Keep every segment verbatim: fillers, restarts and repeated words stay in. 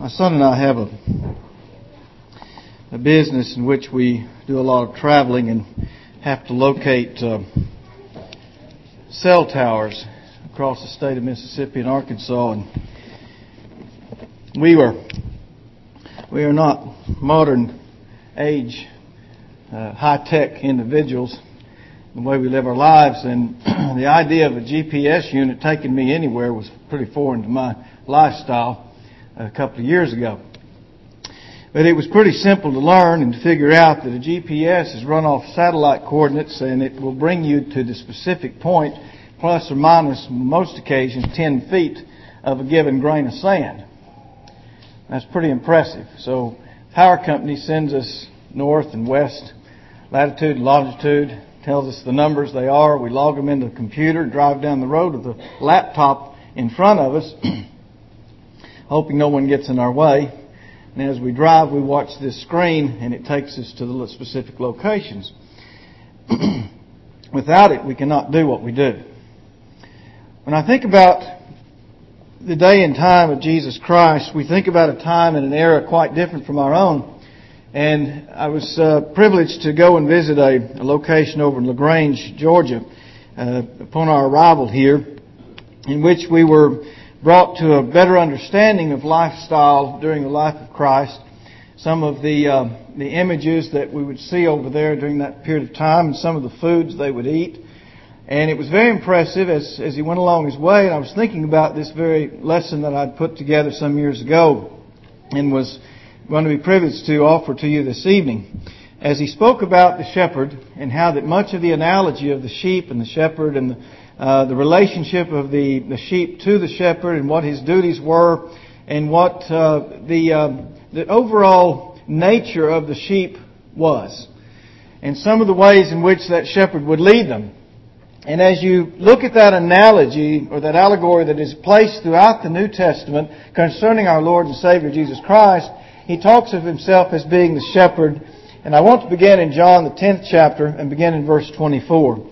My son and I have a, a business in which we do a lot of traveling and have to locate uh, cell towers across the state of Mississippi and Arkansas. And we are we are not modern age, uh, high tech individuals. The way we live our lives, and the idea of a G P S unit taking me anywhere was pretty foreign to my lifestyle a couple of years ago. But it was pretty simple to learn and to figure out that a G P S is run off satellite coordinates, and it will bring you to the specific point, plus or minus, most occasions, ten feet of a given grain of sand. That's pretty impressive. So, power company sends us north and west, latitude and longitude, tells us the numbers they are. We log them into the computer, drive down the road with a laptop in front of us, hoping no one gets in our way. And as we drive, we watch this screen, and it takes us to the specific locations. Without it, we cannot do what we do. When I think about the day and time of Jesus Christ, we think about a time and an era quite different from our own. And I was uh, privileged to go and visit a, a location over in LaGrange, Georgia, uh, upon our arrival here, in which we were brought to a better understanding of lifestyle during the life of Christ. Some of the uh, the images that we would see over there during that period of time, and some of the foods they would eat. And it was very impressive as, as he went along his way. And I was thinking about this very lesson that I'd put together some years ago and was going to be privileged to offer to you this evening. As he spoke about the shepherd and how that much of the analogy of the sheep and the shepherd and the, uh, the relationship of the, the sheep to the shepherd and what his duties were and what uh, the, uh, the overall nature of the sheep was, and some of the ways in which that shepherd would lead them. And as you look at that analogy or that allegory that is placed throughout the New Testament concerning our Lord and Savior Jesus Christ, he talks of himself as being the shepherd. And I want to begin in John, the tenth chapter, and begin in verse twenty-four.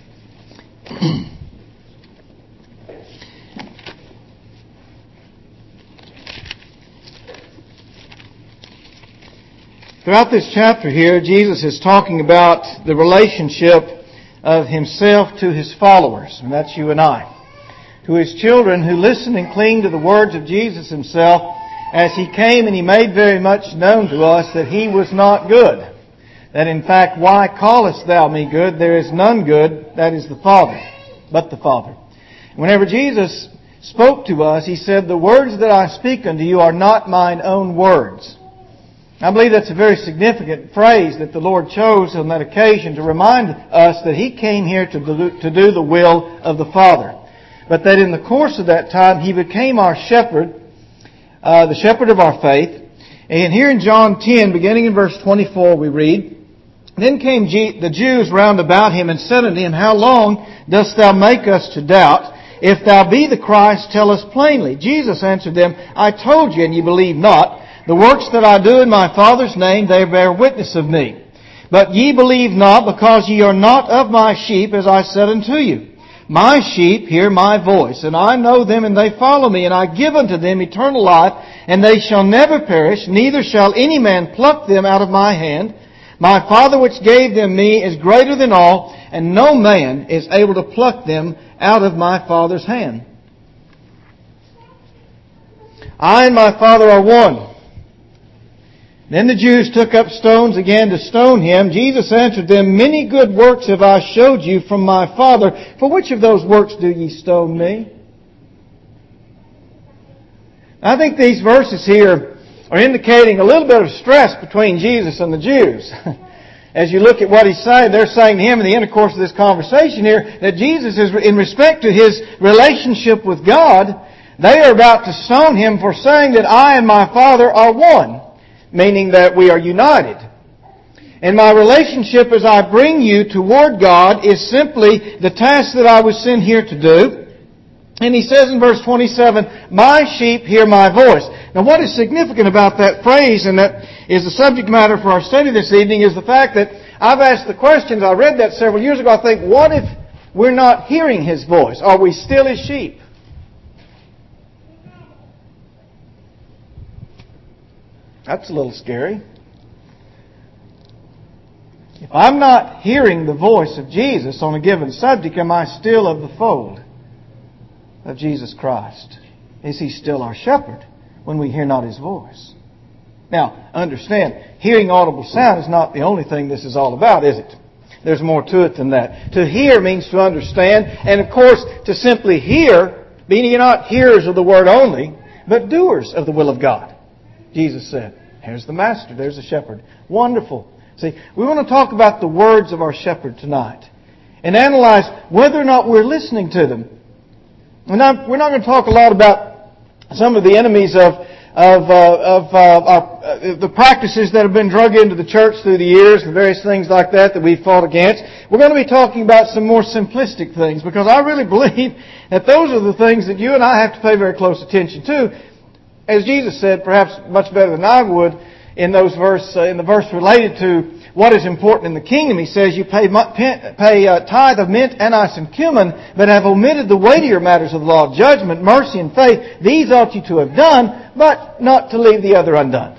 Throughout this chapter here, Jesus is talking about the relationship of himself to his followers, and that's you and I, to his children who listen and cling to the words of Jesus himself, as he came and he made very much known to us that he was not good. That in fact, why callest thou me good? There is none good, that is the Father, but the Father. Whenever Jesus spoke to us, he said, the words that I speak unto you are not mine own words. I believe that's a very significant phrase that the Lord chose on that occasion to remind us that he came here to do, to do the will of the Father. But that in the course of that time, he became our shepherd, Uh, the shepherd of our faith. And here in John ten, beginning in verse twenty-four, we read, Then came G- the Jews round about him and said unto him, How long dost thou make us to doubt? If thou be the Christ, tell us plainly. Jesus answered them, I told you, and ye believe not. The works that I do in my Father's name, they bear witness of me. But ye believe not, because ye are not of my sheep, as I said unto you. My sheep hear my voice, and I know them, and they follow me, and I give unto them eternal life, and they shall never perish, neither shall any man pluck them out of my hand. My Father which gave them me is greater than all, and no man is able to pluck them out of my Father's hand. I and my Father are one. Then the Jews took up stones again to stone him. Jesus answered them, Many good works have I showed you from my Father. For which of those works do ye stone me? I think these verses here are indicating a little bit of stress between Jesus and the Jews. As you look at what he's saying, they're saying to him in the intercourse of this conversation here that Jesus is, in respect to his relationship with God, they are about to stone him for saying that I and my Father are one. Meaning that we are united. And my relationship as I bring you toward God is simply the task that I was sent here to do. And he says in verse twenty-seven, My sheep hear my voice. Now what is significant about that phrase, and that is the subject matter for our study this evening, is the fact that I've asked the questions, I read that several years ago, I think, what if we're not hearing his voice? Are we still his sheep? That's a little scary. If I'm not hearing the voice of Jesus on a given subject, am I still of the fold of Jesus Christ? Is He still our shepherd when we hear not His voice? Now, understand, hearing audible sound is not the only thing this is all about, is it? There's more to it than that. To hear means to understand, and of course, to simply hear, meaning you're not hearers of the Word only, but doers of the will of God. Jesus said, "Here's the Master, there's the shepherd." Wonderful. See, we want to talk about the words of our shepherd tonight and analyze whether or not we're listening to them. We're not, we're not going to talk a lot about some of the enemies of of, uh, of uh, our, uh, the practices that have been drug into the church through the years and various things like that that we've fought against. We're going to be talking about some more simplistic things, because I really believe that those are the things that you and I have to pay very close attention to. As Jesus said, perhaps much better than I would, in those verse uh, in the verse related to what is important in the kingdom. He says, "You pay pay uh, tithe of mint, anise, and cumin, but have omitted the weightier matters of the law, judgment, mercy, and faith. These ought you to have done, but not to leave the other undone."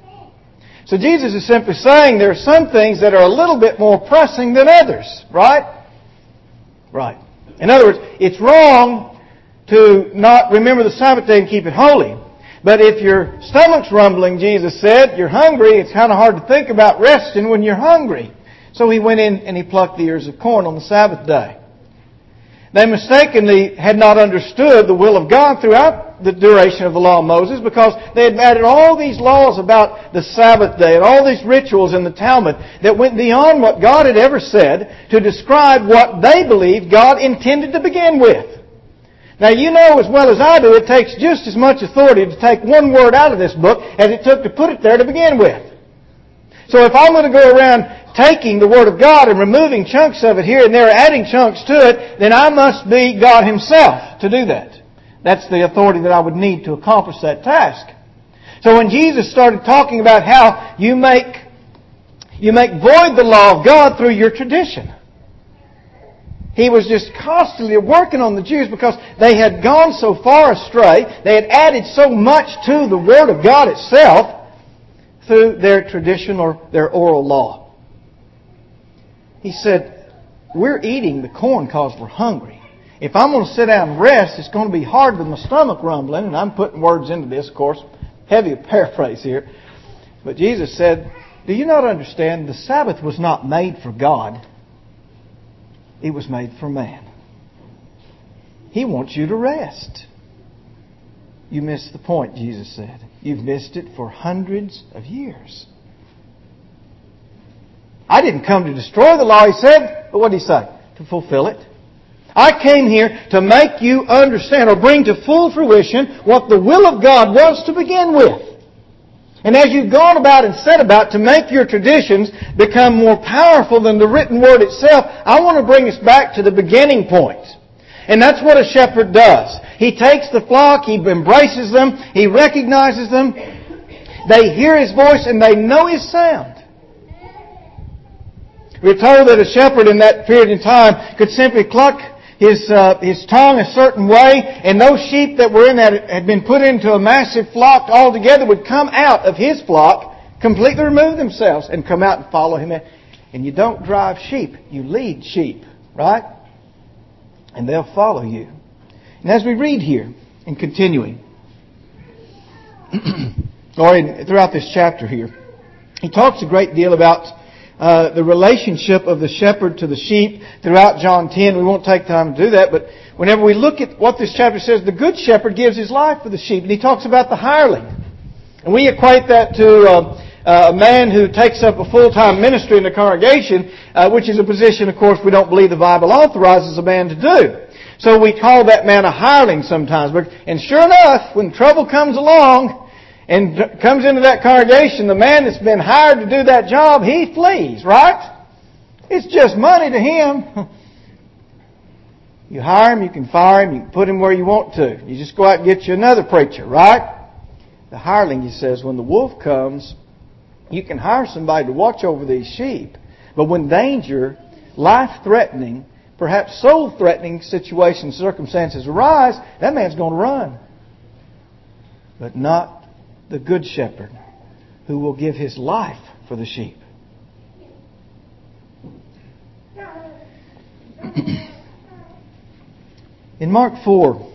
So Jesus is simply saying there are some things that are a little bit more pressing than others, right? Right. In other words, it's wrong to not remember the Sabbath day and keep it holy. But if your stomach's rumbling, Jesus said, you're hungry, it's kind of hard to think about resting when you're hungry. So He went in and He plucked the ears of corn on the Sabbath day. They mistakenly had not understood the will of God throughout the duration of the law of Moses, because they had added all these laws about the Sabbath day and all these rituals in the Talmud that went beyond what God had ever said to describe what they believed God intended to begin with. Now, you know as well as I do, it takes just as much authority to take one word out of this book as it took to put it there to begin with. So if I'm going to go around taking the Word of God and removing chunks of it here and there, adding chunks to it, then I must be God Himself to do that. That's the authority that I would need to accomplish that task. So when Jesus started talking about how you make, you make void the law of God through your tradition, He was just constantly working on the Jews because they had gone so far astray. They had added so much to the Word of God itself through their tradition or their oral law. He said, we're eating the corn because we're hungry. If I'm going to sit down and rest, it's going to be hard with my stomach rumbling. And I'm putting words into this, of course. Heavy paraphrase here. But Jesus said, do you not understand? The Sabbath was not made for God. It was made for man. He wants you to rest. You missed the point, Jesus said. You've missed it for hundreds of years. I didn't come to destroy the law, He said. But what did He say? To fulfill it. I came here to make you understand or bring to full fruition what the will of God was to begin with. And as you've gone about and set about to make your traditions become more powerful than the written Word itself, I want to bring us back to the beginning point. And that's what a shepherd does. He takes the flock, he embraces them, he recognizes them, they hear His voice, and they know His sound. We're told that a shepherd in that period of time could simply cluck his uh, his tongue a certain way, and those sheep that were in that had been put into a massive flock altogether would come out of his flock, completely remove themselves, and come out and follow him. And you don't drive sheep, you lead sheep, right? And they'll follow you. And as we read here, and continuing, or in, throughout this chapter here, he talks a great deal about Uh, the relationship of the shepherd to the sheep throughout John ten. We won't take time to do that, but whenever we look at what this chapter says, the good shepherd gives his life for the sheep. And he talks about the hireling. And we equate that to uh, uh, a man who takes up a full-time ministry in the congregation, uh, which is a position, of course, we don't believe the Bible authorizes a man to do. So we call that man a hireling sometimes. And sure enough, when trouble comes along and comes into that congregation, the man that's been hired to do that job, he flees, right? It's just money to him. You hire him, you can fire him, you can put him where you want to. You just go out and get you another preacher, right? The hireling, he says, when the wolf comes, you can hire somebody to watch over these sheep. But when danger, life-threatening, perhaps soul-threatening situations, circumstances arise, that man's going to run. But not the good shepherd, who will give His life for the sheep. In Mark four,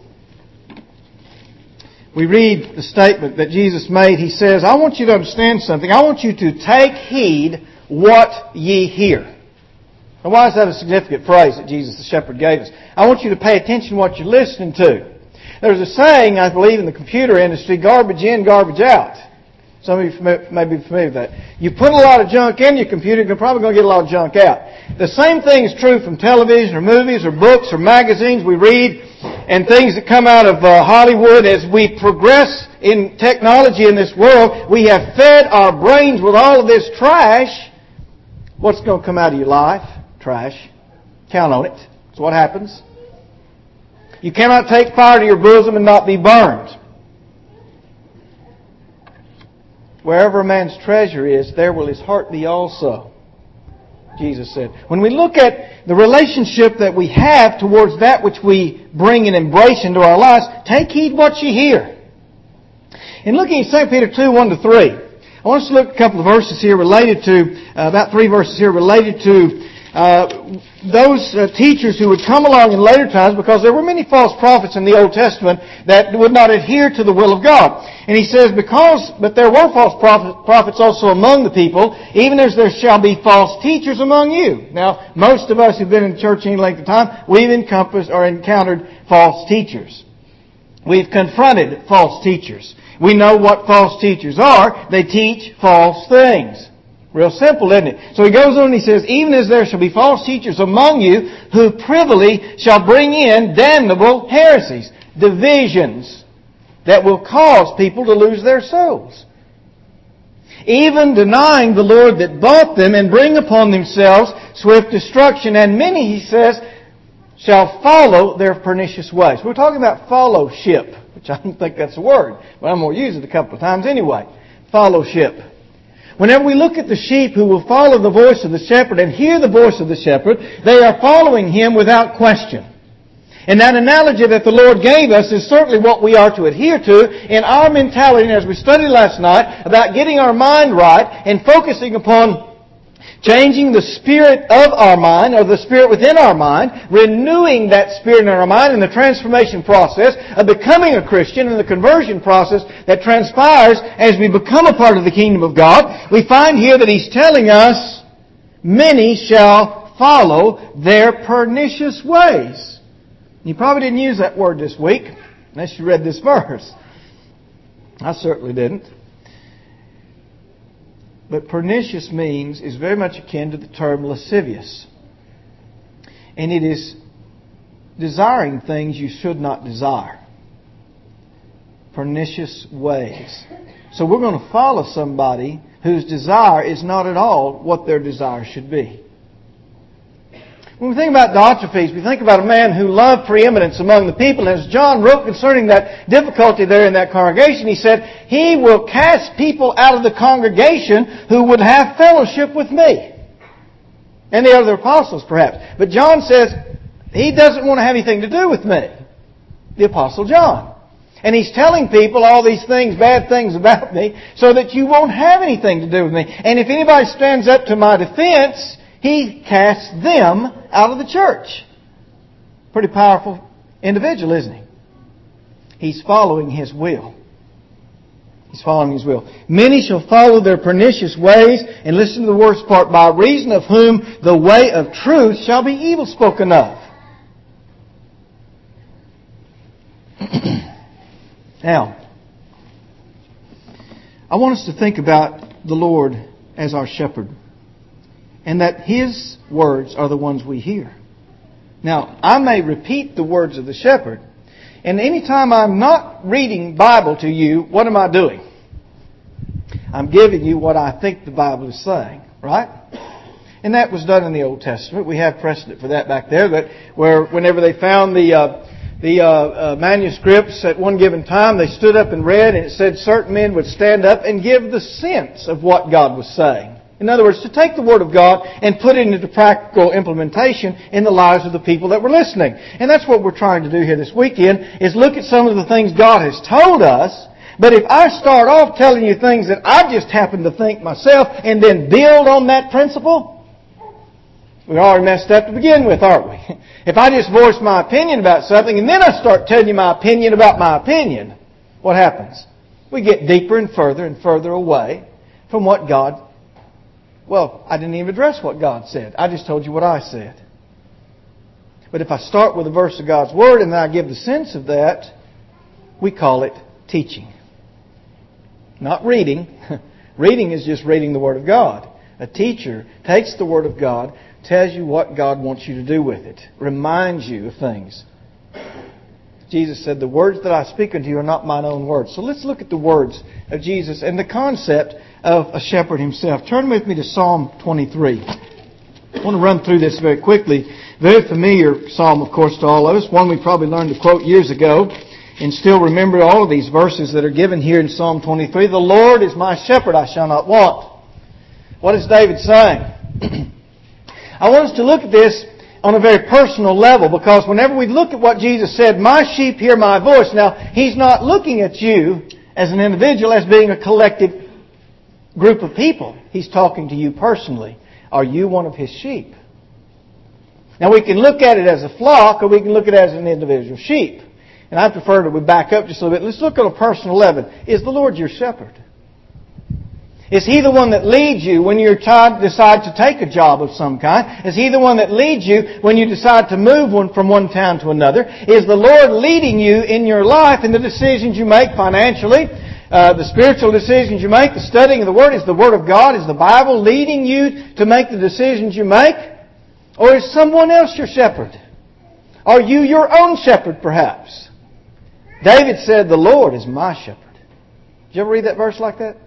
we read the statement that Jesus made. He says, I want you to understand something. I want you to take heed what ye hear. Now, why is that a significant phrase that Jesus the shepherd gave us? I want you to pay attention to what you're listening to. There's a saying, I believe, in the computer industry, garbage in, garbage out. Some of you may be familiar with that. You put a lot of junk in your computer, you're probably going to get a lot of junk out. The same thing is true from television or movies or books or magazines we read and things that come out of uh, Hollywood. As we progress in technology in this world, we have fed our brains with all of this trash. What's going to come out of your life? Trash. Count on it. That's what happens. You cannot take fire to your bosom and not be burned. Wherever a man's treasure is, there will his heart be also, Jesus said. When we look at the relationship that we have towards that which we bring and embrace into our lives, take heed what you hear. In looking at Second Peter two, one to three, I want us to look at a couple of verses here related to, uh, about three verses here related to Uh, those uh, teachers who would come along in later times, because there were many false prophets in the Old Testament that would not adhere to the will of God. And he says, because, but there were false prophets also among the people, even as there shall be false teachers among you. Now, most of us who've been in church any length of time, we've encompassed or encountered false teachers. We've confronted false teachers. We know what false teachers are. They teach false things. Real simple, isn't it? So he goes on and he says, even as there shall be false teachers among you who privily shall bring in damnable heresies, divisions that will cause people to lose their souls. Even denying the Lord that bought them and bring upon themselves swift destruction. And many, he says, shall follow their pernicious ways. We're talking about fellowship, which I don't think that's a word, but I'm going to use it a couple of times anyway. Fellowship. Whenever we look at the sheep who will follow the voice of the shepherd and hear the voice of the shepherd, they are following him without question. And that analogy that the Lord gave us is certainly what we are to adhere to in our mentality, as we studied last night, about getting our mind right and focusing upon changing the spirit of our mind, or the spirit within our mind, renewing that spirit in our mind in the transformation process of becoming a Christian and the conversion process that transpires as we become a part of the kingdom of God. We find here that He's telling us, many shall follow their pernicious ways. You probably didn't use that word this week, unless you read this verse. I certainly didn't. But pernicious means is very much akin to the term lascivious. And it is desiring things you should not desire. Pernicious ways. So we're going to follow somebody whose desire is not at all what their desire should be. When we think about Diotrephes, we think about a man who loved preeminence among the people. And as John wrote concerning that difficulty there in that congregation, he said, he will cast people out of the congregation who would have fellowship with me. And the other apostles, perhaps. But John says, he doesn't want to have anything to do with me. The Apostle John. And he's telling people all these things, bad things about me, so that you won't have anything to do with me. And if anybody stands up to my defense, he casts them out of the church. Pretty powerful individual, isn't he? He's following his will. He's following his will. Many shall follow their pernicious ways, and listen to the worst part, by reason of whom the way of truth shall be evil spoken of. Now, I want us to think about the Lord as our shepherd, and that His words are the ones we hear. Now, I may repeat the words of the shepherd, and anytime I'm not reading Bible to you, what am I doing? I'm giving you what I think the Bible is saying, right? And that was done in the Old Testament. We have precedent for that back there, that where whenever they found the uh, the uh, uh, manuscripts at one given time, they stood up and read, and it said certain men would stand up and give the sense of what God was saying. In other words, to take the Word of God and put it into practical implementation in the lives of the people that were listening. And that's what we're trying to do here this weekend, is look at some of the things God has told us But if I start off telling you things that I just happen to think myself and then build on that principle, we're already messed up to begin with, aren't we? If I just voice my opinion about something and then I start telling you my opinion about my opinion, what happens? We get deeper and further and further away from what God... Well, I didn't even address what God said. I just told you what I said. But if I start with a verse of God's Word and then I give the sense of that, we call it teaching. Not reading. Reading is just reading the Word of God. A teacher takes the Word of God, tells you what God wants you to do with it, reminds you of things. Jesus said, the words that I speak unto you are not mine own words. So let's look at the words of Jesus and the concept of a shepherd himself. Turn with me to Psalm twenty-three. I want to run through this very quickly. Very familiar psalm, of course, to all of us. One we probably learned to quote years ago and still remember all of these verses that are given here in Psalm twenty-three. The Lord is my shepherd, I shall not want. What is David saying? I want us to look at this on a very personal level, because whenever we look at what Jesus said, my sheep hear my voice. Now, He's not looking at you as an individual, as being a collective group of people. He's talking to you personally. Are you one of His sheep? Now, we can look at it as a flock, or we can look at it as an individual sheep. And I prefer that we back up just a little bit. Let's look on a personal level. Is the Lord your shepherd? Is He the one that leads you when you decide to take a job of some kind? Is He the one that leads you when you decide to move one from one town to another? Is the Lord leading you in your life in the decisions you make financially, uh, the spiritual decisions you make, the studying of the Word? Is the Word of God, is the Bible leading you to make the decisions you make? Or is someone else your shepherd? Are you your own shepherd, perhaps? David said, the Lord is my shepherd. Did you ever read that verse like that?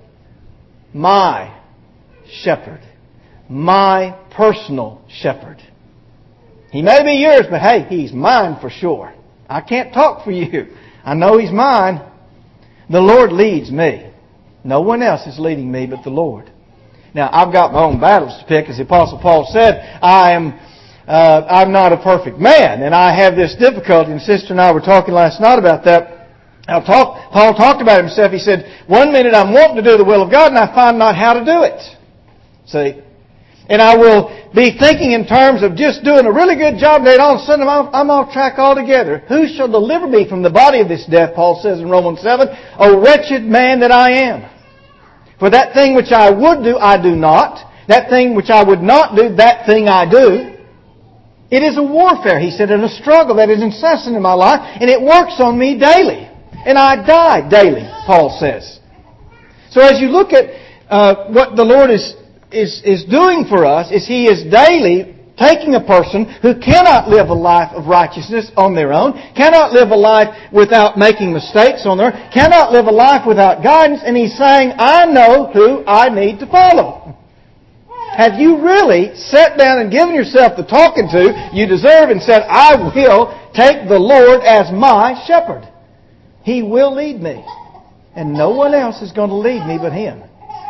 My shepherd. My personal shepherd. He may be yours, but hey, He's mine for sure. I can't talk for you. I know He's mine. The Lord leads me. No one else is leading me but the Lord. Now, I've got my own battles to pick. As the Apostle Paul said, I am, uh, I'm not a perfect man, and I have this difficulty. And Sister and I were talking last night about that. Now, talk, Paul talked about himself. He said, one minute I'm wanting to do the will of God, and I find not how to do it. See? And I will be thinking in terms of just doing a really good job, and then all of a sudden I'm off, I'm off track altogether. Who shall deliver me from the body of this death, Paul says in Romans seven. O wretched man that I am. For that thing which I would do, I do not. That thing which I would not do, that thing I do. It is a warfare, he said, and a struggle that is incessant in my life, and it works on me daily. And I die daily, Paul says. So as you look at uh, what the Lord is, is, is doing for us, is He is daily taking a person who cannot live a life of righteousness on their own, cannot live a life without making mistakes on their own, cannot live a life without guidance, and He's saying, I know who I need to follow. Have you really sat down and given yourself the talking to you deserve and said, I will take the Lord as my shepherd? He will lead me. And no one else is going to lead me but Him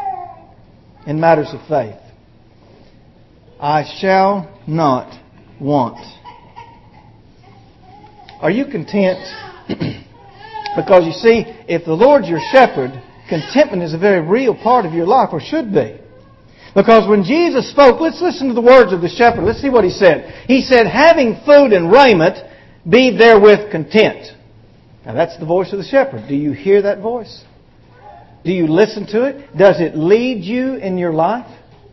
in matters of faith. I shall not want. Are you content? Because you see, if the Lord's your shepherd, contentment is a very real part of your life, or should be. Because when Jesus spoke, let's listen to the words of the shepherd. Let's see what He said. He said, having food and raiment, be therewith content. Now that's the voice of the shepherd. Do you hear that voice? Do you listen to it? Does it lead you in your life?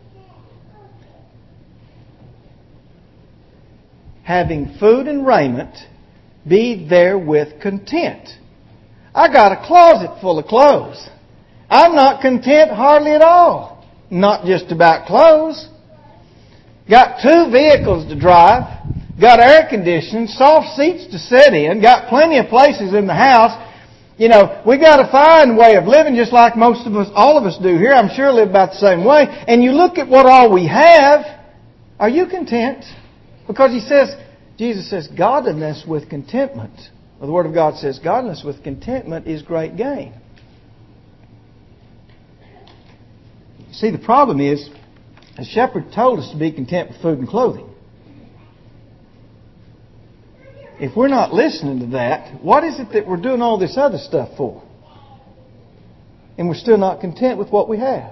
Having food and raiment, be therewith content. I got a closet full of clothes. I'm not content hardly at all. Not just about clothes. Got two vehicles to drive. Got air conditioning, soft seats to sit in, got plenty of places in the house. You know, we got to find a way of living just like most of us, all of us do here. I'm sure live about the same way. And you look at what all we have. Are you content? Because He says, Jesus says, godliness with contentment. Well, the Word of God says, godliness with contentment is great gain. See, the problem is, the shepherd told us to be content with food and clothing. If we're not listening to that, what is it that we're doing all this other stuff for? and we're still not content with what we have.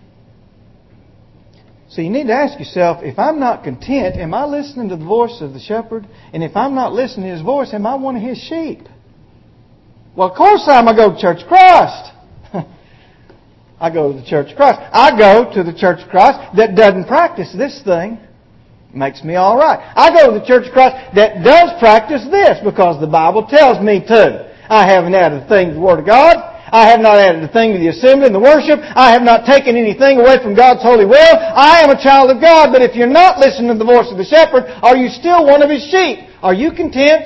So you need to ask yourself, if I'm not content, am I listening to the voice of the shepherd? And if I'm not listening to his voice, am I one of his sheep? Well, of course I'm. I go to Church of Christ. I go to the Church of Christ. I go to the Church of Christ that doesn't practice this thing. It makes me all right. I go to the Church of Christ that does practice this because the Bible tells me to. I haven't added a thing to the Word of God. I have not added a thing to the assembly and the worship. I have not taken anything away from God's holy will. I am a child of God. But if you're not listening to the voice of the shepherd, are you still one of his sheep? Are you content?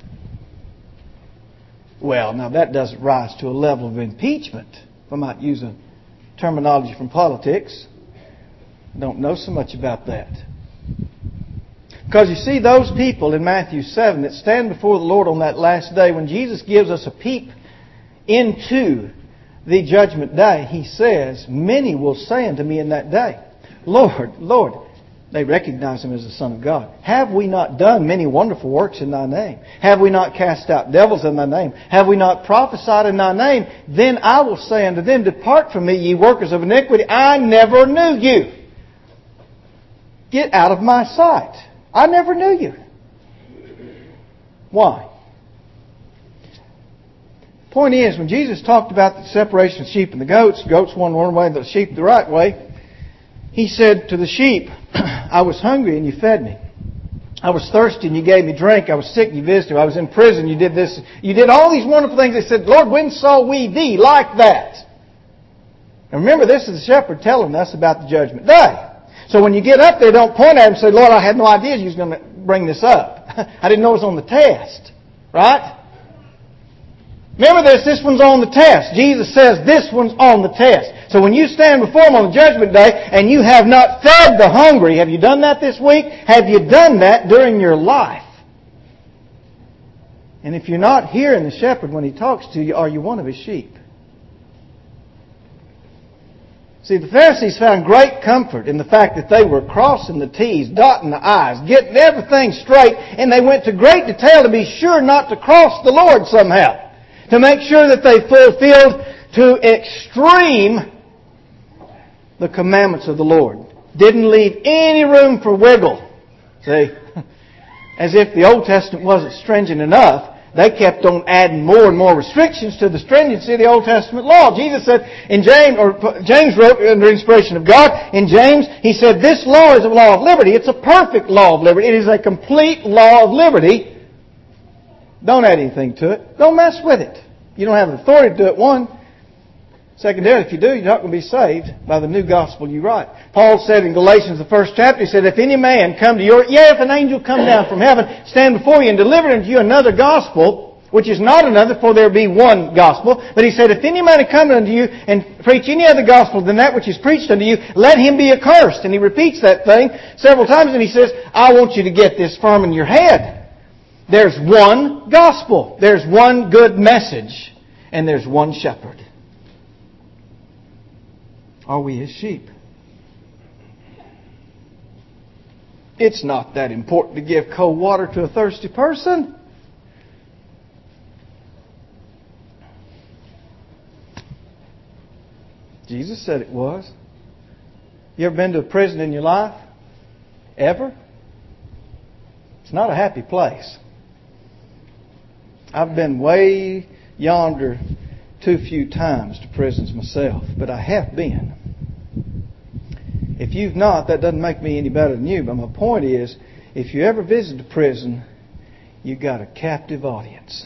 Well, now that doesn't rise to a level of impeachment, if I might use a terminology from politics. I don't know so much about that. Because you see, those people in Matthew seven that stand before the Lord on that last day, when Jesus gives us a peep into the judgment day, He says, many will say unto me in that day, Lord, Lord, they recognize Him as the Son of God. Have we not done many wonderful works in Thy name? Have we not cast out devils in Thy name? Have we not prophesied in Thy name? Then I will say unto them, Depart from me, ye workers of iniquity. I never knew you. Get out of my sight. I never knew you. Why? Point is, when Jesus talked about the separation of sheep and the goats, goats one one way, the sheep the right way, He said to the sheep, I was hungry and you fed me. I was thirsty and you gave me drink. I was sick and you visited me. I was in prison, you did this. You did all these wonderful things. They said, Lord, when saw we thee like that? And remember, this is the shepherd telling us about the judgment day. So when you get up there, don't point at him and say, Lord, I had no idea you was going to bring this up. I didn't know it was on the test. Right? Remember this, this one's on the test. Jesus says this one's on the test. So when you stand before Him on the judgment day and you have not fed the hungry, have you done that this week? Have you done that during your life? And if you're not hearing the shepherd when He talks to you, are you one of His sheep? See, the Pharisees found great comfort in the fact that they were crossing the T's, dotting the I's, getting everything straight, and they went to great detail to be sure not to cross the Lord somehow. To make sure that they fulfilled to extreme the commandments of the Lord. Didn't leave any room for wiggle. See? As if the Old Testament wasn't stringent enough, they kept on adding more and more restrictions to the stringency of the Old Testament law. Jesus said in James, or James wrote under inspiration of God, in James, he said, this law is a law of liberty. It's a perfect law of liberty. It is a complete law of liberty. Don't add anything to it. Don't mess with it. You don't have the authority to do it, one. Secondarily, if you do, you're not going to be saved by the new gospel you write. Paul said in Galatians, the first chapter, he said, if any man come to your, yea, if an angel come down from heaven, stand before you and deliver unto you another gospel, which is not another, for there be one gospel. But he said, if any man come unto you and preach any other gospel than that which is preached unto you, let him be accursed. And he repeats that thing several times, and he says, I want you to get this firm in your head. There's one gospel. There's one good message. And there's one shepherd. Are we His sheep? It's not that important to give cold water to a thirsty person. Jesus said it was. You ever been to a prison in your life? Ever? It's not a happy place. I've been way yonder too few times to prisons myself, but I have been. If you've not, that doesn't make me any better than you, but my point is, if you ever visit a prison, you've got a captive audience.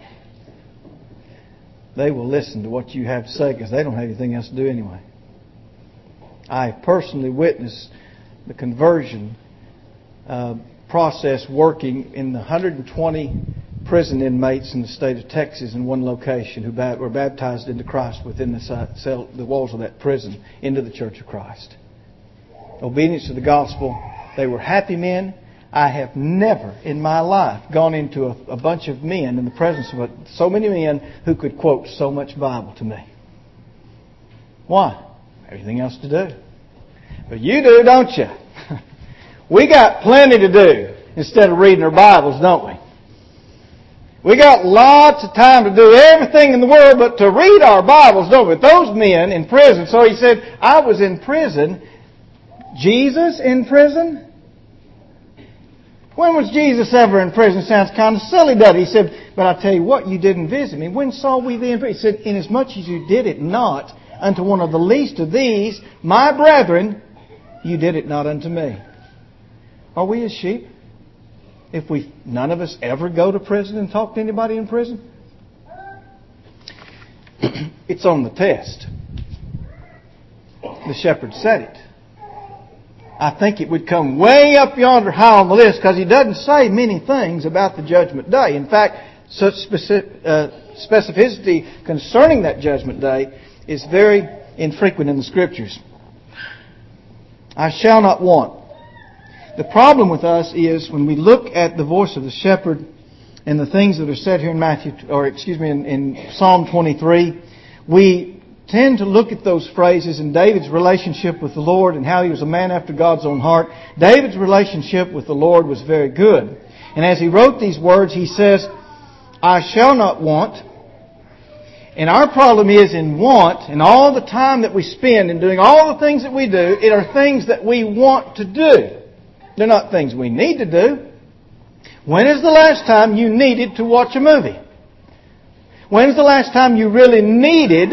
They will listen to what you have to say because they don't have anything else to do anyway. I personally witnessed the conversion uh, process working in the one hundred twenty prison inmates in the state of Texas in one location who were baptized into Christ within the, cell, the walls of that prison into the Church of Christ. Obedience to the gospel. They were happy men. I have never in my life gone into a, a bunch of men in the presence of a, so many men who could quote so much Bible to me. Why? Everything else to do. But you do, don't you? We got plenty to do instead of reading our Bibles, don't we? We got lots of time to do everything in the world but to read our Bibles, don't we? Those men in prison. So he said, I was in prison. Jesus in prison? When was Jesus ever in prison? Sounds kind of silly, doesn't it? He said, but I tell you what, you didn't visit me. When saw we thee in prison? He said, inasmuch as you did it not unto one of the least of these, my brethren, you did it not unto me. Are we as sheep? If we, none of us ever go to prison and talk to anybody in prison? It's on the test. The shepherd said it. I think it would come way up yonder high on the list because he doesn't say many things about the judgment day. In fact, such specific, uh, specificity concerning that judgment day is very infrequent in the Scriptures. I shall not want. The problem with us is when we look at the voice of the shepherd and the things that are said here in Matthew, or excuse me, in, in Psalm twenty-three, we tend to look at those phrases in David's relationship with the Lord and how he was a man after God's own heart. David's relationship with the Lord was very good. And as he wrote these words, he says, I shall not want. And our problem is in want, and all the time that we spend in doing all the things that we do, it are things that we want to do. They're not things we need to do. When is the last time you needed to watch a movie? When's the last time you really needed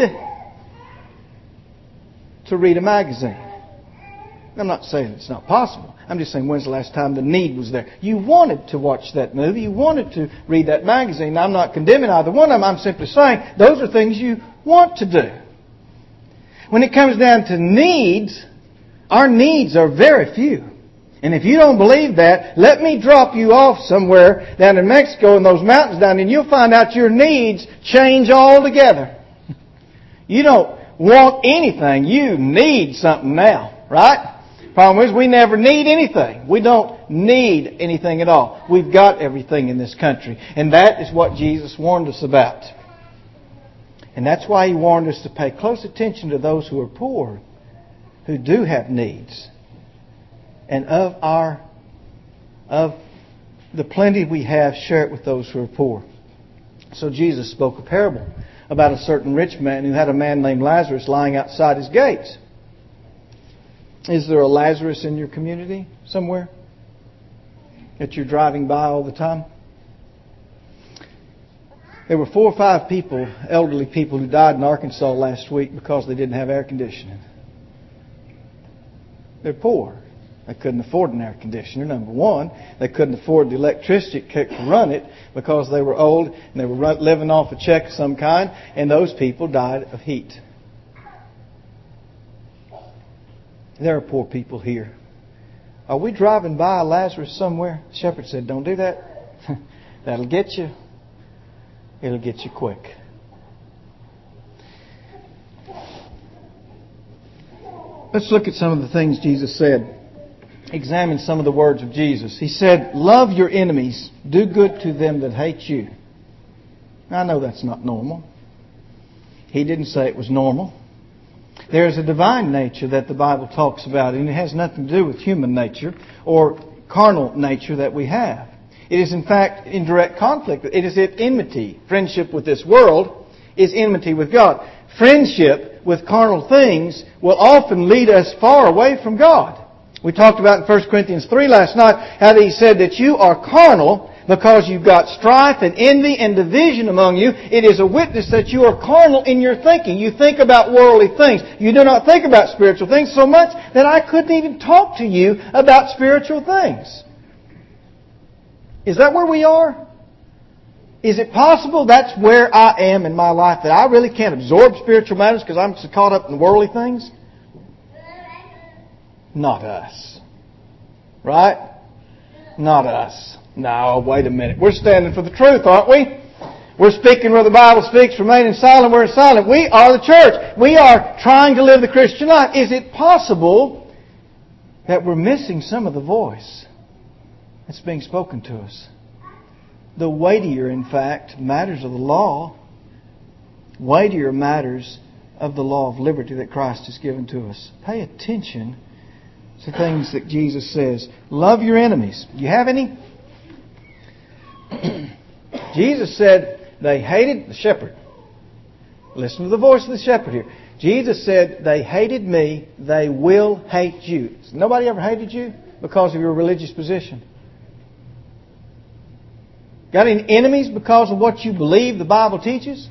to read a magazine? I'm not saying it's not possible. I'm just saying when's the last time the need was there? You wanted to watch that movie. You wanted to read that magazine. I'm not condemning either one of them. I'm simply saying those are things you want to do. When it comes down to needs, our needs are very few. And if you don't believe that, let me drop you off somewhere down in Mexico in those mountains down there, and you'll find out your needs change altogether. You don't want anything. You need something now, right? Problem is we never need anything. We don't need anything at all. We've got everything in this country. And that is what Jesus warned us about. And that's why He warned us to pay close attention to those who are poor, who do have needs. And of our, of the plenty we have, share it with those who are poor. So Jesus spoke a parable about a certain rich man who had a man named Lazarus lying outside his gates. Is there a Lazarus in your community somewhere that you're driving by all the time? There were four or five people, elderly people, who died in Arkansas last week because they didn't have air conditioning. They're poor. They couldn't afford an air conditioner, number one. They couldn't afford the electricity to run it because they were old and they were living off a check of some kind, and those people died of heat. There are poor people here. Are we driving by Lazarus somewhere? The shepherd said, don't do that. That'll get you. It'll get you quick. Let's look at some of the things Jesus said. Examine some of the words of Jesus. He said, love your enemies. Do good to them that hate you. Now, I know that's not normal. He didn't say it was normal. There is a divine nature that the Bible talks about, and it has nothing to do with human nature or carnal nature that we have. It is, in fact, in direct conflict. It is at enmity. Friendship with this world is enmity with God. Friendship with carnal things will often lead us far away from God. We talked about in First Corinthians three last night how He said that you are carnal because you've got strife and envy and division among you. It is a witness that you are carnal in your thinking. You think about worldly things. You do not think about spiritual things so much that I couldn't even talk to you about spiritual things. Is that where we are? Is it possible that's where I am in my life, that I really can't absorb spiritual matters because I'm so caught up in worldly things? Not us. Right? Not us. No, wait a minute. We're standing for the truth, aren't we? We're speaking where the Bible speaks, remaining silent where it's silent. We are the church. We are trying to live the Christian life. Is it possible that we're missing some of the voice that's being spoken to us? The weightier, in fact, matters of the law, weightier matters of the law of liberty that Christ has given to us. Pay attention to things that Jesus says. Love your enemies. Do you have any? Jesus said they hated the shepherd. Listen to the voice of the shepherd here. Jesus said, they hated me, they will hate you. Has nobody ever hated you because of your religious position? Got any enemies because of what you believe the Bible teaches?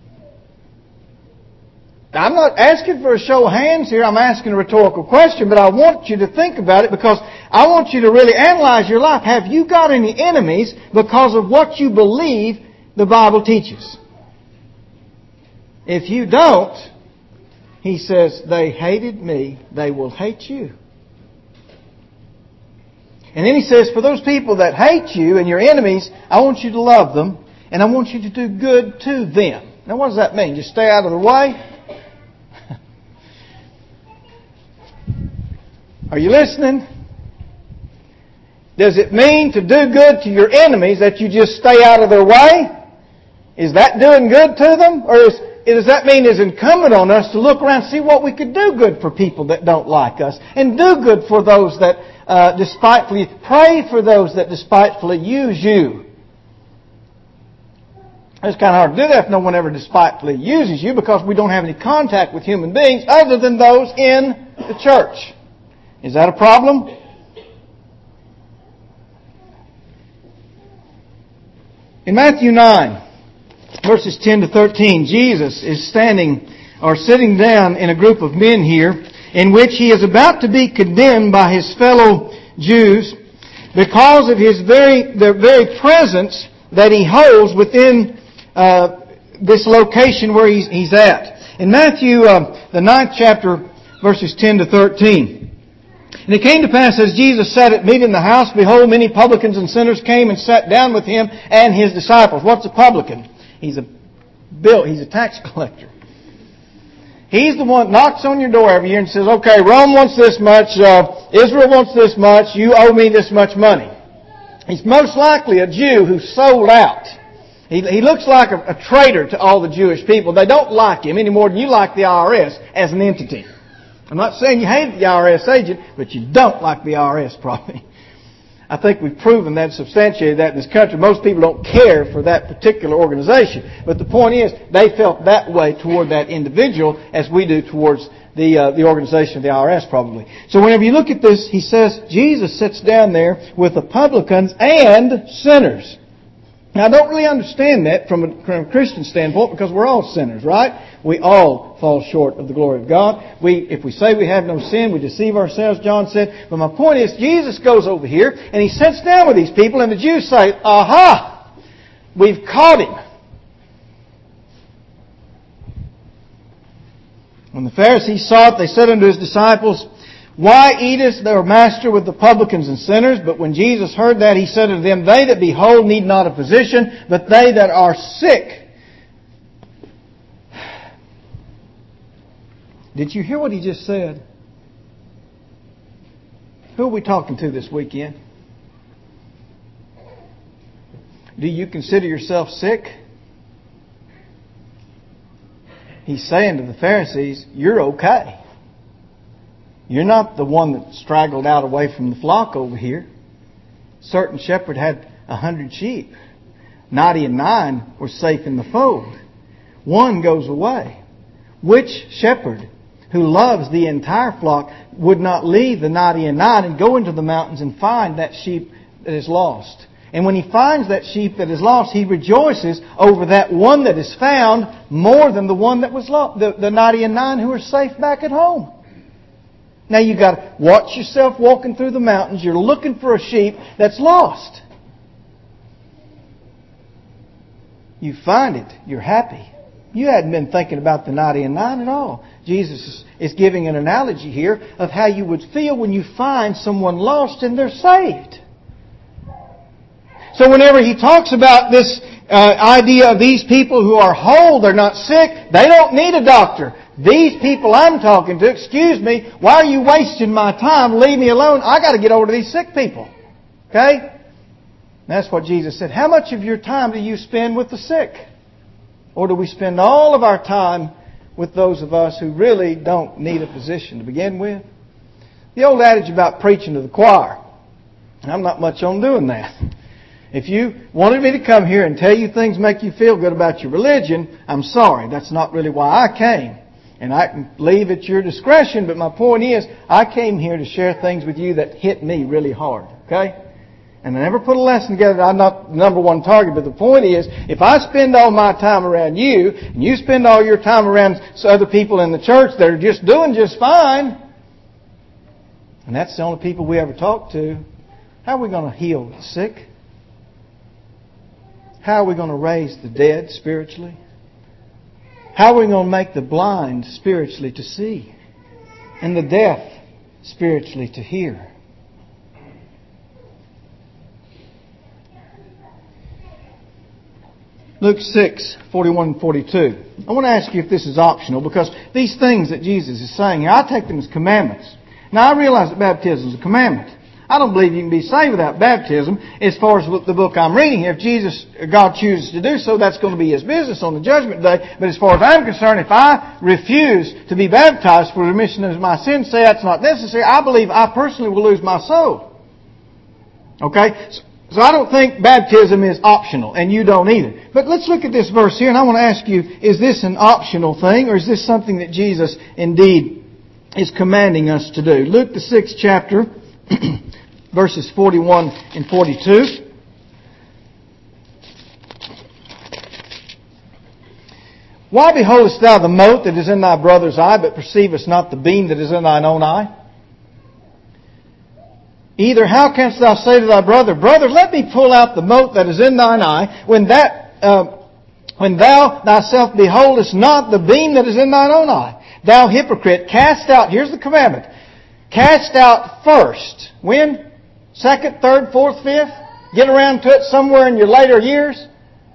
I'm not asking for a show of hands here. I'm asking a rhetorical question, but I want you to think about it because I want you to really analyze your life. Have you got any enemies because of what you believe the Bible teaches? If you don't, He says, they hated me, they will hate you. And then He says, for those people that hate you and your enemies, I want you to love them and I want you to do good to them. Now what does that mean? Just stay out of the way? Are you listening? Does it mean to do good to your enemies that you just stay out of their way? Is that doing good to them? Or is, does that mean it's incumbent on us to look around and see what we could do good for people that don't like us? And do good for those that uh, despitefully, pray for those that despitefully use you. It's kind of hard to do that if no one ever despitefully uses you because we don't have any contact with human beings other than those in the church. Is that a problem? In Matthew nine, verses ten to thirteen, Jesus is standing or sitting down in a group of men here in which He is about to be condemned by His fellow Jews because of His very, the very presence that He holds within uh, this location where He's, he's at. In Matthew, uh, the ninth chapter, verses ten to thirteen. And it came to pass as Jesus sat at meat in the house, behold, many publicans and sinners came and sat down with Him and His disciples. What's a publican? He's a bill. He's a tax collector. He's the one that knocks on your door every year and says, okay, Rome wants this much, uh, Israel wants this much, you owe me this much money. He's most likely a Jew who's sold out. He, he looks like a, a traitor to all the Jewish people. They don't like him any more than you like the I R S as an entity. I'm not saying you hate the I R S agent, but you don't like the I R S probably. I think we've proven that, substantiated that in this country. Most people don't care for that particular organization. But the point is, they felt that way toward that individual as we do towards the uh, the organization of the I R S probably. So whenever you look at this, he says, Jesus sits down there with the publicans and sinners. Now, I don't really understand that from a, from a Christian standpoint because we're all sinners, right? We all fall short of the glory of God. We, if we say we have no sin, we deceive ourselves, John said. But my point is, Jesus goes over here and He sits down with these people and the Jews say, aha, we've caught him. When the Pharisees saw it, they said unto His disciples, why eatest thou, Master, with the publicans and sinners? But when Jesus heard that, He said unto them, they that be whole need not a physician, but they that are sick. Did you hear what He just said? Who are we talking to this weekend? Do you consider yourself sick? He's saying to the Pharisees, you're okay. You're not the one that straggled out away from the flock over here. A certain shepherd had a hundred sheep. Ninety and nine were safe in the fold. One goes away. Which shepherd who loves the entire flock would not leave the ninety and nine and go into the mountains and find that sheep that is lost? And when he finds that sheep that is lost, he rejoices over that one that is found more than the one that was lost, the, the ninety and nine who are safe back at home. Now you've got to watch yourself walking through the mountains. You're looking for a sheep that's lost. You find it. You're happy. You hadn't been thinking about the ninety and nine at all. Jesus is giving an analogy here of how you would feel when you find someone lost and they're saved. So whenever He talks about this uh, idea of these people who are whole, they're not sick, they don't need a doctor. These people I'm talking to, excuse me, why are you wasting my time? Leave me alone. I got to get over to these sick people. Okay? And that's what Jesus said. How much of your time do you spend with the sick? Or do we spend all of our time with those of us who really don't need a physician to begin with? The old adage about preaching to the choir. I'm not much on doing that. If you wanted me to come here and tell you things make you feel good about your religion, I'm sorry. That's not really why I came. And I can leave at your discretion, but my point is, I came here to share things with you that hit me really hard. Okay? And I never put a lesson together. I'm not the number one target, but the point is, if I spend all my time around you, and you spend all your time around other people in the church that are just doing just fine, and that's the only people we ever talk to, how are we going to heal the sick? How are we going to raise the dead spiritually? How are we going to make the blind spiritually to see? And the deaf spiritually to hear? Luke six, forty-one and forty-two. I want to ask you if this is optional, because these things that Jesus is saying here, I take them as commandments. Now I realize that baptism is a commandment. I don't believe you can be saved without baptism. As far as the book I'm reading here, if Jesus, God chooses to do so, that's going to be His business on the judgment day. But as far as I'm concerned, if I refuse to be baptized for the remission of my sins, say that's not necessary, I believe I personally will lose my soul. Okay? So, so I don't think baptism is optional, and you don't either. But let's look at this verse here, and I want to ask you, is this an optional thing, or is this something that Jesus indeed is commanding us to do? Luke the sixth chapter, verses forty-one and forty-two. Why beholdest thou the mote that is in thy brother's eye, but perceivest not the beam that is in thine own eye? Either how canst thou say to thy brother, Brother, let me pull out the mote that is in thine eye, when that uh, when thou thyself beholdest not the beam that is in thine own eye? Thou hypocrite, cast out, here's the commandment, cast out first. When? Second, third, fourth, fifth? Get around to it somewhere in your later years?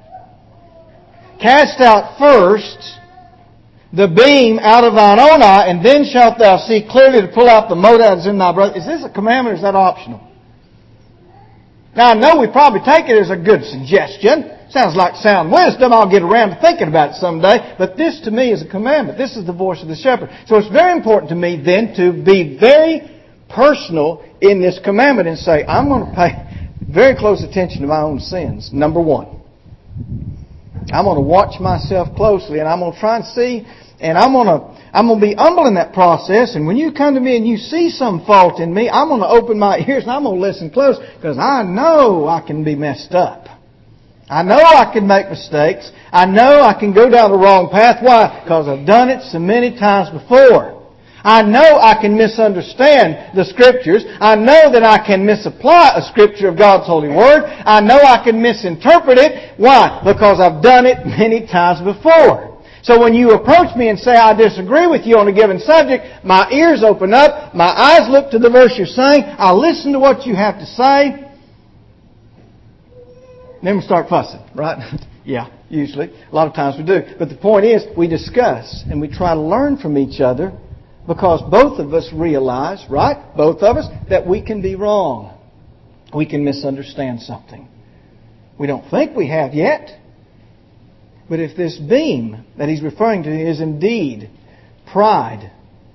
Cast out first the beam out of thine own eye, and then shalt thou see clearly to pull out the mote that is in thy brother. Is this a commandment or is that optional? Now I know we probably take it as a good suggestion. Sounds like sound wisdom. I'll get around to thinking about it someday. But this to me is a commandment. This is the voice of the shepherd. So it's very important to me then to be very personal in this commandment and say, I'm going to pay very close attention to my own sins. Number one. I'm going to watch myself closely, and I'm going to try and see, and I'm going to I'm going to be humble in that process. And when you come to me and you see some fault in me, I'm going to open my ears and I'm going to listen close, because I know I can be messed up. I know I can make mistakes. I know I can go down the wrong path. Why? Because I've done it so many times before. I know I can misunderstand the Scriptures. I know that I can misapply a Scripture of God's holy Word. I know I can misinterpret it. Why? Because I've done it many times before. So when you approach me and say, I disagree with you on a given subject, my ears open up, my eyes look to the verse you're saying, I listen to what you have to say, then we start fussing, right? Yeah, usually. A lot of times we do. But the point is, we discuss and we try to learn from each other, because both of us realize, right, both of us, that we can be wrong. We can misunderstand something. We don't think we have yet. But if this beam that he's referring to is indeed pride,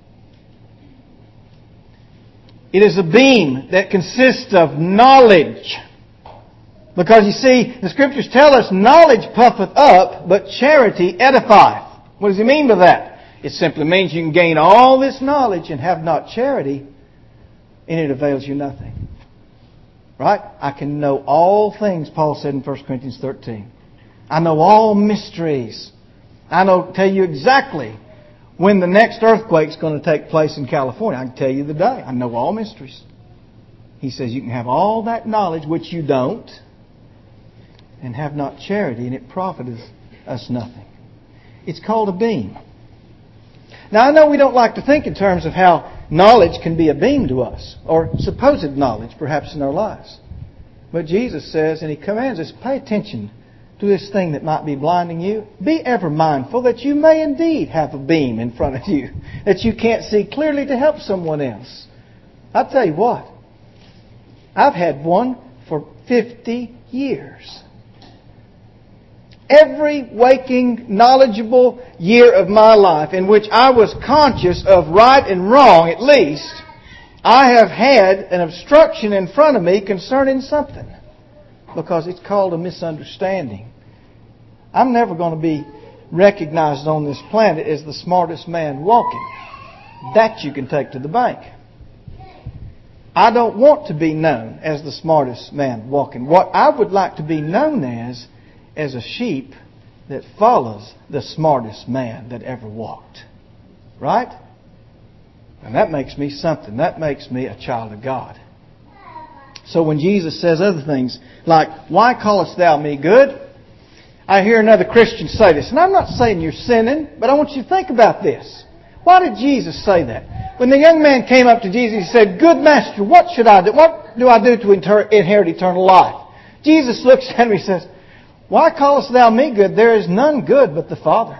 it is a beam that consists of knowledge. Because you see, the Scriptures tell us, knowledge puffeth up, but charity edifieth. What does he mean by that? It simply means you can gain all this knowledge and have not charity, and it avails you nothing. Right? I can know all things, Paul said in First Corinthians thirteen. I know all mysteries. I know, tell you exactly when the next earthquake is going to take place in California. I can tell you the day. I know all mysteries. He says you can have all that knowledge, which you don't, and have not charity, and it profiteth us nothing. It's called a beam. Now, I know we don't like to think in terms of how knowledge can be a beam to us, or supposed knowledge, perhaps, in our lives. But Jesus says, and He commands us, pay attention to this thing that might be blinding you. Be ever mindful that you may indeed have a beam in front of you that you can't see clearly to help someone else. I'll tell you what. I've had one for fifty years. Every waking, knowledgeable year of my life in which I was conscious of right and wrong, at least, I have had an obstruction in front of me concerning something. because it's called a misunderstanding. I'm never going to be recognized on this planet as the smartest man walking. That you can take to the bank. I don't want to be known as the smartest man walking. What I would like to be known as, as a sheep that follows the smartest man that ever walked. Right? And that makes me something. That makes me a child of God. So when Jesus says other things like, "Why callest thou me good?" I hear another Christian say this. And I'm not saying you're sinning, but I want you to think about this. Why did Jesus say that? When the young man came up to Jesus, he said, "Good master, what should I do? What do I do to inherit eternal life?" Jesus looks at him and he says, "Why callest thou me good? There is none good but the Father."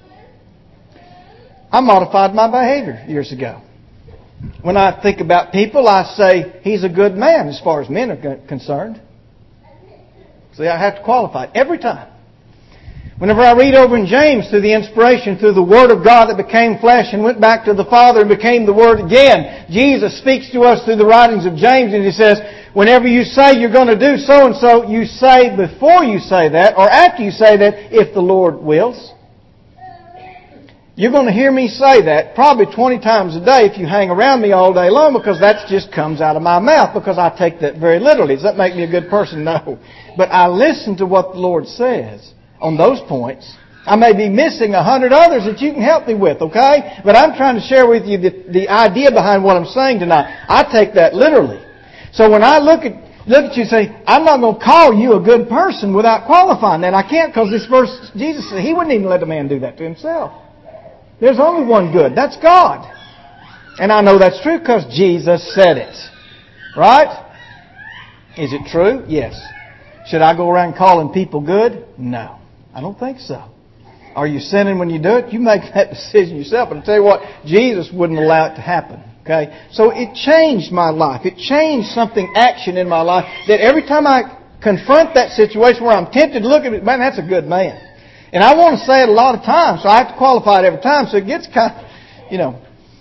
I modified my behavior years ago. When I think about people, I say, "He's a good man," as far as men are concerned. See, I have to qualify it every time. Whenever I read over in James through the inspiration, through the Word of God that became flesh and went back to the Father and became the Word again, Jesus speaks to us through the writings of James and He says, whenever you say you're going to do so and so, you say before you say that or after you say that, "If the Lord wills." You're going to hear me say that probably twenty times a day if you hang around me all day long, because that just comes out of my mouth, because I take that very literally. Does that make me a good person? No. But I listen to what the Lord says on those points. I may be missing a hundred others that you can help me with, okay? But I'm trying to share with you the, the idea behind what I'm saying tonight. I take that literally. So when I look at look at you and say, "I'm not going to call you a good person," without qualifying that, I can't, because this verse, Jesus said He wouldn't even let a man do that to himself. There's only one good. That's God. And I know that's true because Jesus said it. Right? Is it true? Yes. Should I go around calling people good? No. I don't think so. Are you sinning when you do it? You make that decision yourself. But I'll tell you what, Jesus wouldn't allow it to happen. Okay? So it changed my life. It changed something, action in my life, that every time I confront that situation where I'm tempted to look at it, man, that's a good man. And I want to say it a lot of times, so I have to qualify it every time, so it gets kind of, you know.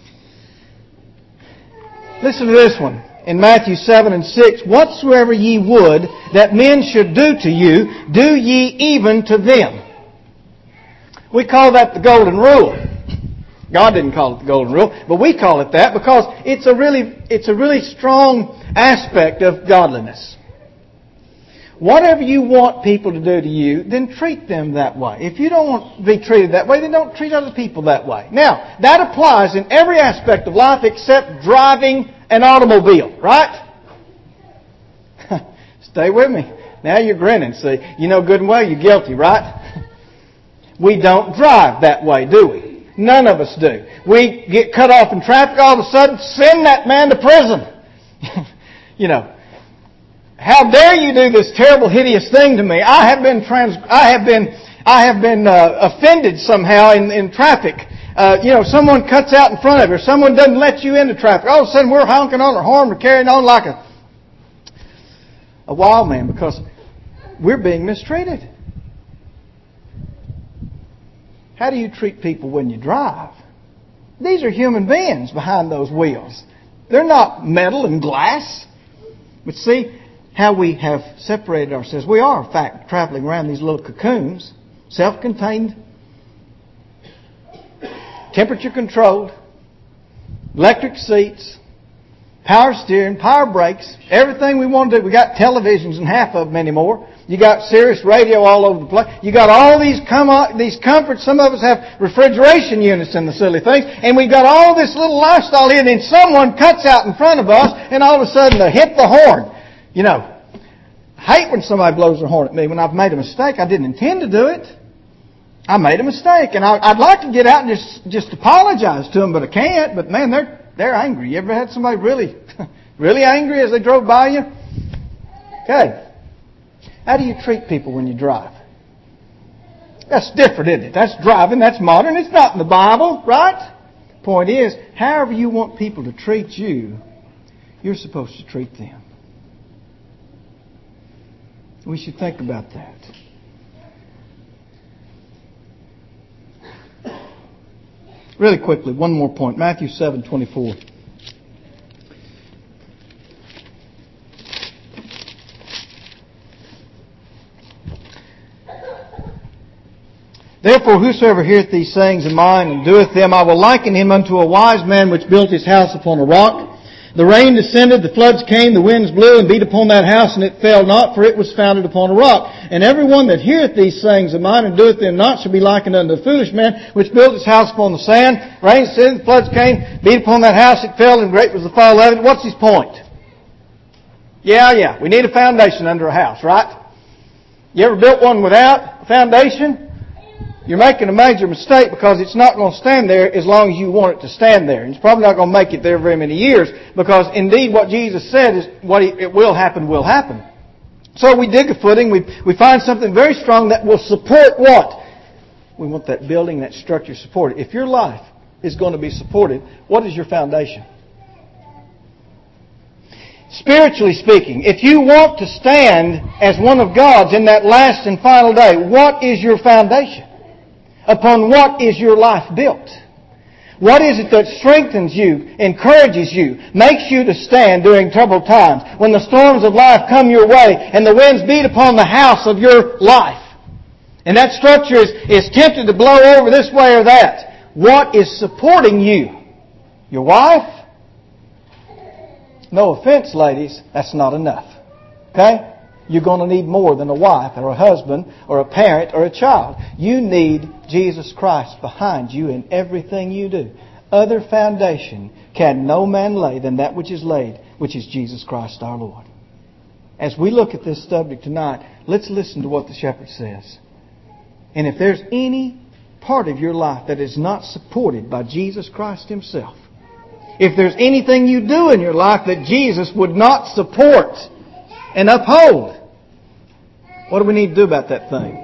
Listen to this one. In Matthew seven and six, "Whatsoever ye would that men should do to you, do ye even to them." We call that the golden rule. God didn't call it the golden rule, but we call it that because it's a really, it's a really strong aspect of godliness. Whatever you want people to do to you, then treat them that way. If you don't want to be treated that way, then don't treat other people that way. Now, that applies in every aspect of life except driving an automobile, right? Stay with me. Now you're grinning, see. You know good and well you're guilty, right? We don't drive that way, do we? None of us do. We get cut off in traffic, all of a sudden, send that man to prison. You know. How dare you do this terrible, hideous thing to me? I have been trans. I have been. I have been uh, offended somehow in, in traffic. Uh, you know, someone cuts out in front of you, or someone doesn't let you into traffic. All of a sudden, we're honking on our horn, we're carrying on like a a wild man because we're being mistreated. How do you treat people when you drive? These are human beings behind those wheels. They're not metal and glass. But see how we have separated ourselves. We are, in fact, traveling around these little cocoons, self-contained, temperature-controlled, electric seats, power steering, power brakes, everything we want to do. We got televisions and half of them anymore. You got Sirius radio all over the place. You got all these come these comforts. Some of us have refrigeration units in the silly things. And we've got all this little lifestyle here. And then someone cuts out in front of us and all of a sudden they hit the horn. You know, I hate when somebody blows their horn at me when I've made a mistake. I didn't intend to do it. I made a mistake. And I, I'd like to get out and just, just apologize to them, but I can't. But man, they're, they're angry. You ever had somebody really, really angry as they drove by you? Okay. How do you treat people when you drive? That's different, isn't it? That's driving. That's modern. It's not in the Bible, right? Point is, however you want people to treat you, you're supposed to treat them. We should think about that. Really quickly, one more point. Matthew seven twenty-four. Therefore whosoever heareth these sayings of mine and doeth them, I will liken him unto a wise man which built his house upon a rock. The rain descended, the floods came, the winds blew and beat upon that house, and it fell not, for it was founded upon a rock. And every one that heareth these sayings of mine and doeth them not shall be likened unto a foolish man which built his house upon the sand. Rain descended, the floods came, beat upon that house, it fell, and great was the fall of it. What's his point? Yeah, yeah, we need a foundation under a house, right? You ever built one without a foundation? You're making a major mistake, because it's not going to stand there as long as you want it to stand there. And it's probably not going to make it there very many years, because indeed what Jesus said is what he, it will happen will happen. So we dig a footing, we, we find something very strong that will support what? We want that building, that structure supported. If your life is going to be supported, what is your foundation? Spiritually speaking, if you want to stand as one of God's in that last and final day, what is your foundation? Upon what is your life built? What is it that strengthens you, encourages you, makes you to stand during troubled times, when the storms of life come your way and the winds beat upon the house of your life, and that structure is, is tempted to blow over this way or that? What is supporting you? Your wife? No offense, ladies, that's not enough. Okay? You're going to need more than a wife or a husband or a parent or a child. You need Jesus Christ behind you in everything you do. Other foundation can no man lay than that which is laid, which is Jesus Christ our Lord. As we look at this subject tonight, let's listen to what the shepherd says. And if there's any part of your life that is not supported by Jesus Christ Himself, if there's anything you do in your life that Jesus would not support and uphold, what do we need to do about that thing?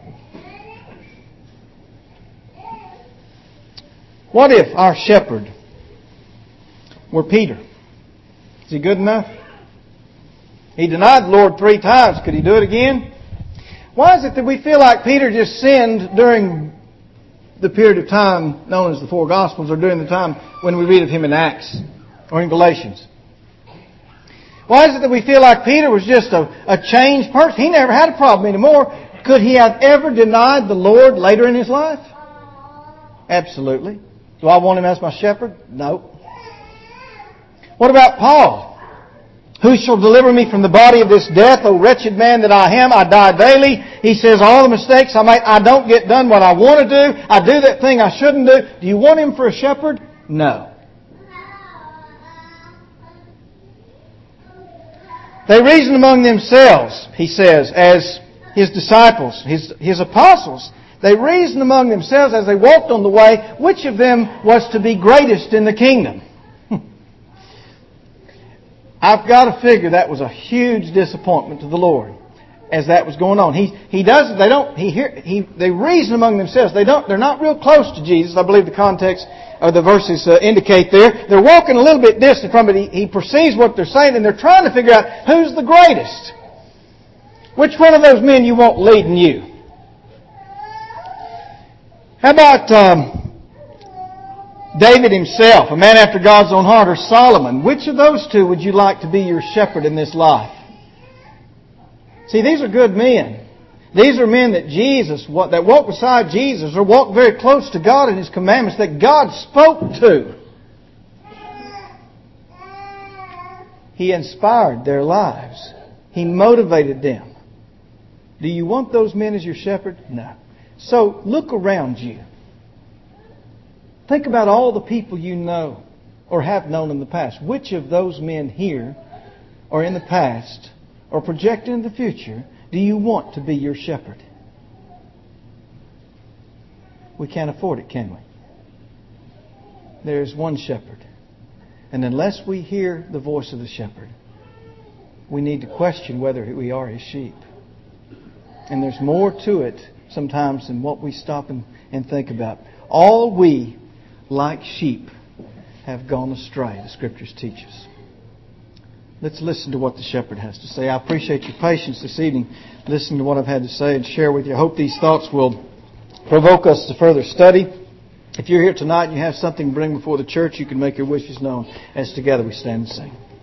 What if our shepherd were Peter? Is he good enough? He denied the Lord three times. Could he do it again? Why is it that we feel like Peter just sinned during the period of time known as the four Gospels, or during the time when we read of him in Acts or in Galatians? Why is it that we feel like Peter was just a, a changed person? He never had a problem anymore. Could he have ever denied the Lord later in his life? Absolutely. Do I want him as my shepherd? No. What about Paul? Who shall deliver me from the body of this death? O wretched man that I am, I die daily. He says all the mistakes I make, I don't get done what I want to do. I do that thing I shouldn't do. Do you want him for a shepherd? No. They reasoned among themselves, he says, as his disciples, his, his apostles. They reasoned among themselves as they walked on the way, which of them was to be greatest in the kingdom. I've got to figure that was a huge disappointment to the Lord as that was going on. He he does they don't he hear he they reason among themselves. They don't they're not real close to Jesus. I believe the context of the verses uh, indicate there. They're walking a little bit distant from it. He, he perceives what they're saying, and they're trying to figure out who's the greatest. Which one of those men you want leading you? How about um, David himself, a man after God's own heart, or Solomon? Which of those two would you like to be your shepherd in this life? See, these are good men. These are men that Jesus, that walk beside Jesus, or walk very close to God and His commandments, that God spoke to. He inspired their lives. He motivated them. Do you want those men as your shepherd? No. So look around you. Think about all the people you know or have known in the past. Which of those men here or in the past or projected in the future do you want to be your shepherd? We can't afford it, can we? There is one shepherd. And unless we hear the voice of the shepherd, we need to question whether we are His sheep. And there's more to it sometimes than what we stop and, and think about. All we, like sheep, have gone astray, the Scriptures teach us. Let's listen to what the shepherd has to say. I appreciate your patience this evening, listening to what I've had to say and share with you. I hope these thoughts will provoke us to further study. If you're here tonight and you have something to bring before the church, you can make your wishes known as together we stand and sing.